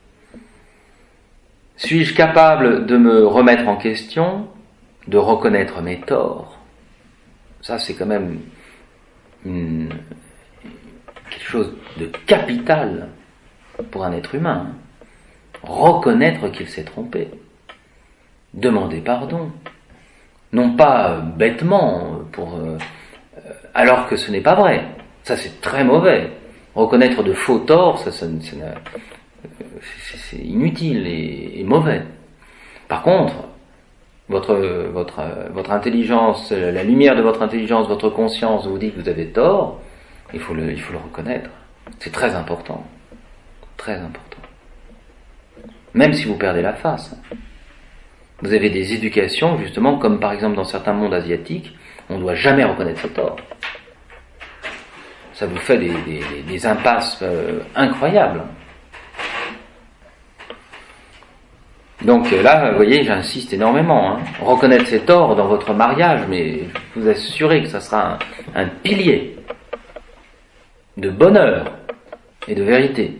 Suis-je capable de me remettre en question, de reconnaître mes torts? Ça, c'est quand même une, quelque chose de capital pour un être humain. Reconnaître qu'il s'est trompé. Demander pardon. Non pas euh, bêtement, pour, euh, alors que ce n'est pas vrai. Ça, c'est très mauvais. Reconnaître de faux torts, ça, ça, ça, c'est, c'est inutile et, et mauvais. Par contre, votre, votre, votre intelligence, la lumière de votre intelligence, votre conscience vous dit que vous avez tort, il faut le, il faut le reconnaître. C'est très important. Très important. Même si vous perdez la face. Vous avez des éducations, justement, comme par exemple dans certains mondes asiatiques, on ne doit jamais reconnaître ses torts. Ça vous fait des, des, des impasses euh, incroyables. Donc là, vous voyez, j'insiste énormément. Hein. Reconnaître ses torts dans votre mariage, mais je vous assure que ça sera un, un pilier de bonheur et de vérité.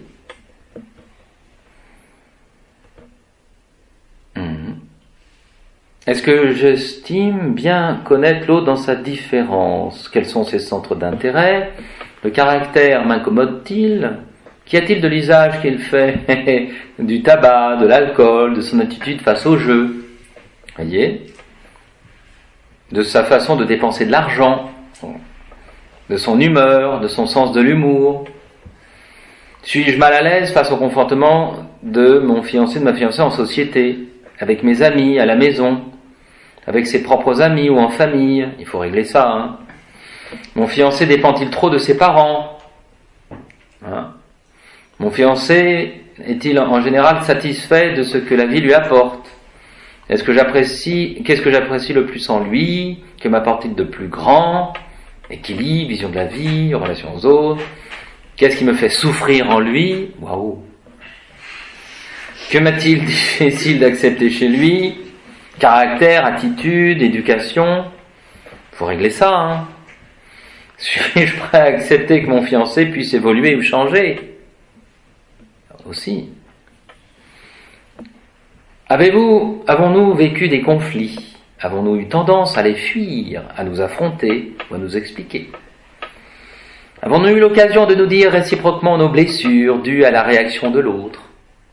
Est-ce que j'estime bien connaître l'autre dans sa différence? Quels sont ses centres d'intérêt? Le caractère m'incommode-t-il? Qu'y a-t-il de l'usage qu'il fait du tabac, de l'alcool, de son attitude face au jeu? Voyez? De sa façon de dépenser de l'argent, de son humeur, de son sens de l'humour. Suis-je mal à l'aise face au comportement de mon fiancé, de ma fiancée en société, avec mes amis, à la maison, avec ses propres amis ou en famille? Il faut régler ça. Hein. Mon fiancé dépend-il trop de ses parents? Hein. Mon fiancé est-il en général satisfait de ce que la vie lui apporte? Est-ce que j'apprécie, qu'est-ce que j'apprécie le plus en lui? Que m'apporte-t-il de plus grand? Équilibre, vision de la vie, relation aux autres. Qu'est-ce qui me fait souffrir en lui? Waouh! Que m'a-t-il difficile d'accepter chez lui? Caractère, attitude, éducation. Faut régler ça, hein. Suis-je prêt à accepter que mon fiancé puisse évoluer ou changer? Aussi. Avez-vous, avons-nous vécu des conflits? Avons-nous eu tendance à les fuir, à nous affronter ou à nous expliquer? Avons-nous eu l'occasion de nous dire réciproquement nos blessures dues à la réaction de l'autre?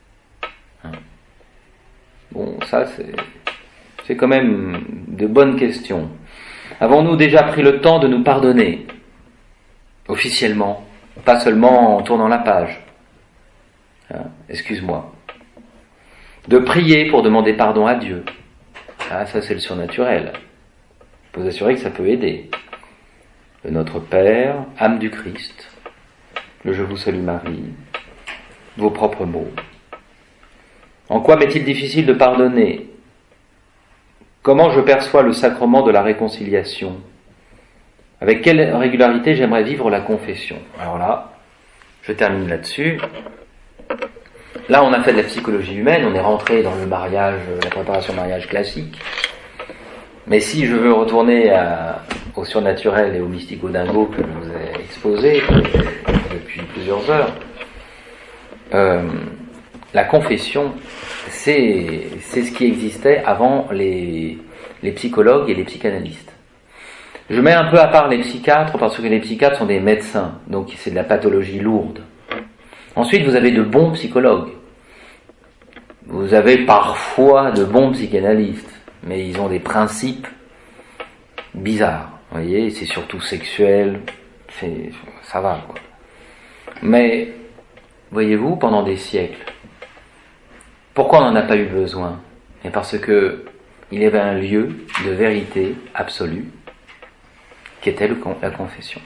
Bon, ça c'est, c'est quand même de bonnes questions. Avons-nous déjà pris le temps de nous pardonner? Officiellement, pas seulement en tournant la page. Hein, excuse-moi. De prier pour demander pardon à Dieu. Ah, ça c'est le surnaturel. Je peux vous assurer que ça peut aider. Le Notre Père, âme du Christ, le Je vous salue Marie, vos propres mots. En quoi m'est-il difficile de pardonner? Comment je perçois le sacrement de la réconciliation? Avec quelle régularité j'aimerais vivre la confession? Alors là, je termine là-dessus. Là, on a fait de la psychologie humaine, on est rentré dans le mariage, la préparation au mariage classique. Mais si je veux retourner à, au surnaturel et au mystico-dingo que je vous ai exposé depuis plusieurs heures, euh, la confession, c'est, c'est ce qui existait avant les, les psychologues et les psychanalystes. Je mets un peu à part les psychiatres parce que les psychiatres sont des médecins, donc c'est de la pathologie lourde. Ensuite, vous avez de bons psychologues. Vous avez parfois de bons psychanalystes, mais ils ont des principes bizarres. Vous voyez, c'est surtout sexuel, c'est, ça va, quoi. Mais, voyez-vous, pendant des siècles, pourquoi on n'en a pas eu besoin? Et parce que il y avait un lieu de vérité absolue, qui était le, la confession.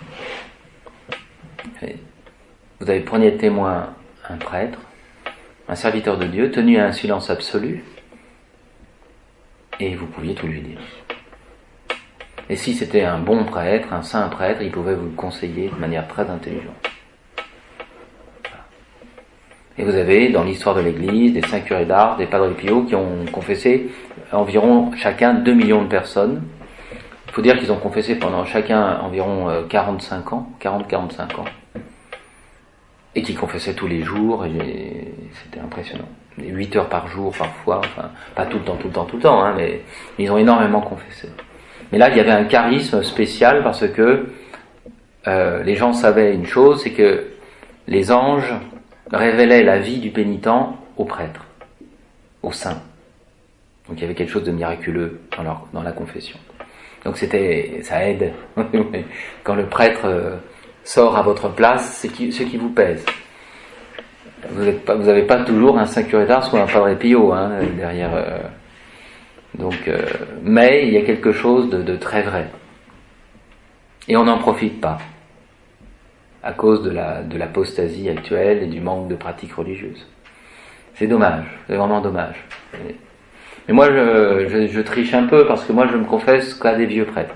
Vous avez pris témoin un prêtre, un serviteur de Dieu, tenu à un silence absolu, et vous pouviez tout lui dire. Et si c'était un bon prêtre, un saint prêtre, il pouvait vous le conseiller de manière très intelligente. Et vous avez dans l'histoire de l'Église des saints curés d'Ars, des Padre Pio qui ont confessé environ chacun deux millions de personnes. Il faut dire qu'ils ont confessé pendant chacun environ quarante-cinq ans, quarante à quarante-cinq ans, et qui confessaient tous les jours, et c'était impressionnant. huit heures par jour parfois, enfin, pas tout le temps, tout le temps, tout le temps, hein, mais ils ont énormément confessé. Mais là, il y avait un charisme spécial parce que euh, les gens savaient une chose, c'est que les anges révélaient la vie du pénitent au prêtre, au saint. Donc il y avait quelque chose de miraculeux dans, leur, dans la confession. Donc c'était, ça aide. Quand le prêtre euh, sort à votre place, c'est qui, ce qui vous pèse. Vous n'avez pas, vous avez pas toujours un saint curé d'Ars ou un Padre Pio hein, derrière. Euh, donc, euh, mais il y a quelque chose de, de très vrai. Et on n'en profite pas à cause de la de l'apostasie actuelle et du manque de pratiques religieuses. C'est dommage, c'est vraiment dommage. Et, mais moi, je, je, je triche un peu parce que moi, je me confesse qu'à des vieux prêtres.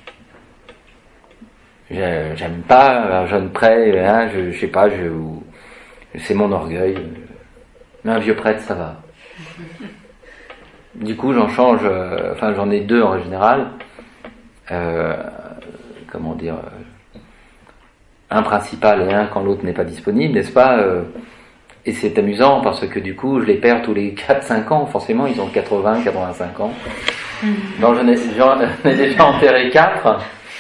J'aime pas un jeune prêtre, hein, je, je sais pas, je, c'est mon orgueil. Mais un vieux prêtre, ça va. Du coup, j'en change, euh, enfin, j'en ai deux en général. Euh, comment dire, euh, un principal et un quand l'autre n'est pas disponible, n'est-ce pas euh, Et c'est amusant parce que du coup, je les perds tous les quatre à cinq ans. Forcément, ils ont quatre-vingts à quatre-vingt-cinq ans. Donc, j'en ai, j'en ai déjà enterré quatre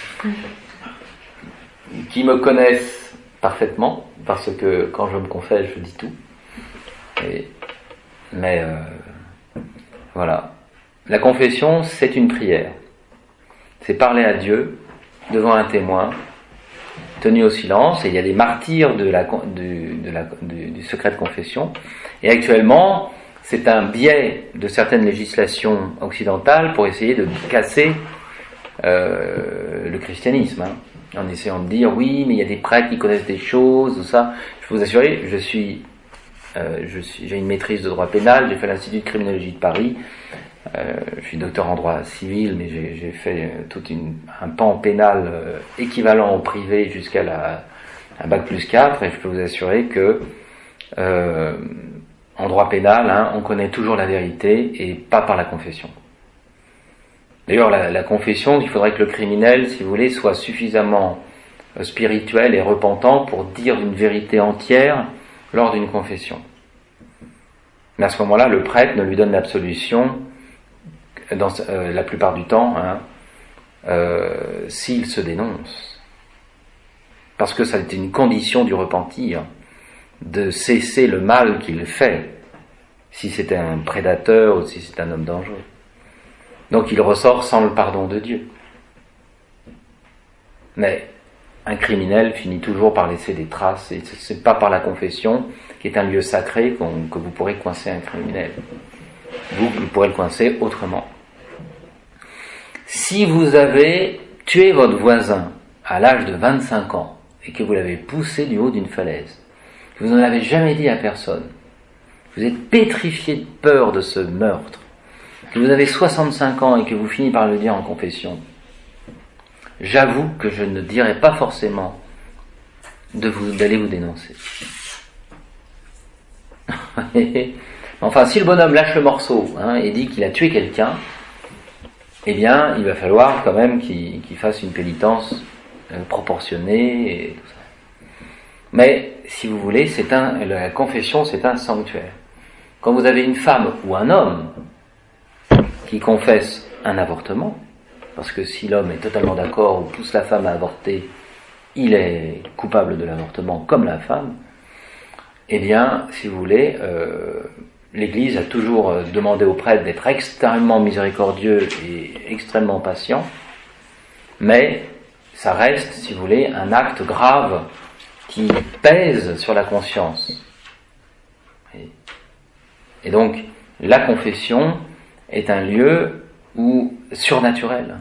qui me connaissent parfaitement parce que quand je me confesse, je dis tout. Et, mais euh, voilà. La confession, c'est une prière. C'est parler à Dieu devant un témoin, tenu au silence, et il y a des martyrs de la, du, de la, du, du secret de confession. Et actuellement, c'est un biais de certaines législations occidentales pour essayer de casser euh, le christianisme, hein, en essayant de dire oui, mais il y a des prêtres qui connaissent des choses, tout ça. Je peux vous assurer, je suis, euh, je suis, j'ai une maîtrise de droit pénal, j'ai fait l'Institut de criminologie de Paris. Euh, je suis docteur en droit civil, mais j'ai, j'ai fait tout une, un pan pénal euh, équivalent au privé jusqu'à la un bac plus quatre, et je peux vous assurer que euh, en droit pénal, hein, on connaît toujours la vérité et pas par la confession. D'ailleurs, la, la confession, il faudrait que le criminel, si vous voulez, soit suffisamment euh, spirituel et repentant pour dire une vérité entière lors d'une confession. Mais à ce moment-là, le prêtre ne lui donne l'absolution dans euh, la plupart du temps, hein, euh, s'il se dénonce. Parce que ça est une condition du repentir, de cesser le mal qu'il fait, si c'était un prédateur ou si c'est un homme dangereux. Donc il ressort sans le pardon de Dieu. Mais un criminel finit toujours par laisser des traces, et c'est pas par la confession, qui est un lieu sacré, qu'on, que vous pourrez coincer un criminel. Vous, vous pourrez le coincer autrement. Si vous avez tué votre voisin à l'âge de vingt-cinq ans et que vous l'avez poussé du haut d'une falaise, que vous n'en avez jamais dit à personne, vous êtes pétrifié de peur de ce meurtre, que vous avez soixante-cinq ans et que vous finissez par le dire en confession, j'avoue que je ne dirais pas forcément de vous, d'aller vous dénoncer. Enfin, si le bonhomme lâche le morceau, hein, et dit qu'il a tué quelqu'un, eh bien, il va falloir quand même qu'il, qu'il fasse une pénitence euh, proportionnée et tout ça. Mais, si vous voulez, c'est un, la confession, c'est un sanctuaire. Quand vous avez une femme ou un homme qui confesse un avortement, parce que si l'homme est totalement d'accord ou pousse la femme à avorter, il est coupable de l'avortement comme la femme, eh bien, si vous voulez, euh, l'Église a toujours demandé aux prêtres d'être extrêmement miséricordieux et extrêmement patient, mais ça reste, si vous voulez, un acte grave qui pèse sur la conscience. Et, et donc, la confession est un lieu où surnaturel.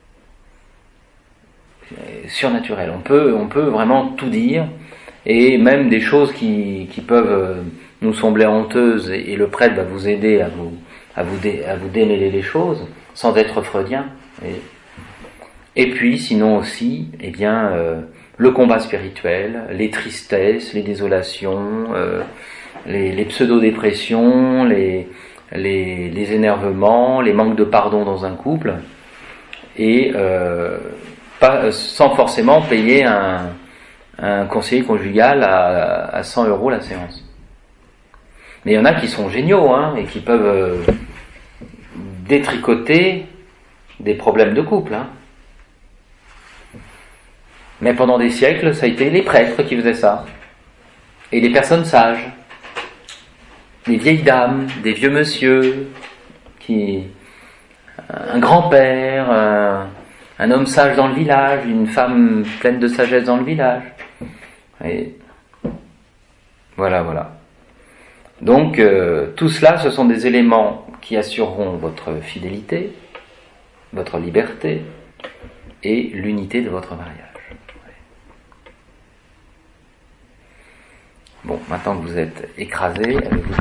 Surnaturel. On peut, on peut vraiment tout dire, et même des choses qui, qui peuvent nous sembler honteuses, et, et le prêtre va vous aider à vous, à vous, dé, à vous démêler les choses, sans être freudien. Et, et puis, sinon aussi, eh bien, euh, le combat spirituel, les tristesses, les désolations, euh, les, les pseudo-dépressions, les, les, les énervements, les manques de pardon dans un couple, et euh, pas, sans forcément payer un, un conseiller conjugal à, à cent euros la séance. Mais il y en a qui sont géniaux, hein, et qui peuvent euh, détricoter des problèmes de couple. Hein. Mais pendant des siècles, ça a été les prêtres qui faisaient ça. Et les personnes sages. Les vieilles dames, des vieux monsieur, qui, un grand-père, un, un homme sage dans le village, une femme pleine de sagesse dans le village. Et voilà, voilà. Donc, euh, tout cela, ce sont des éléments qui assureront votre fidélité, votre liberté et l'unité de votre mariage. Bon, maintenant que vous êtes écrasés, avez-vous des questions ?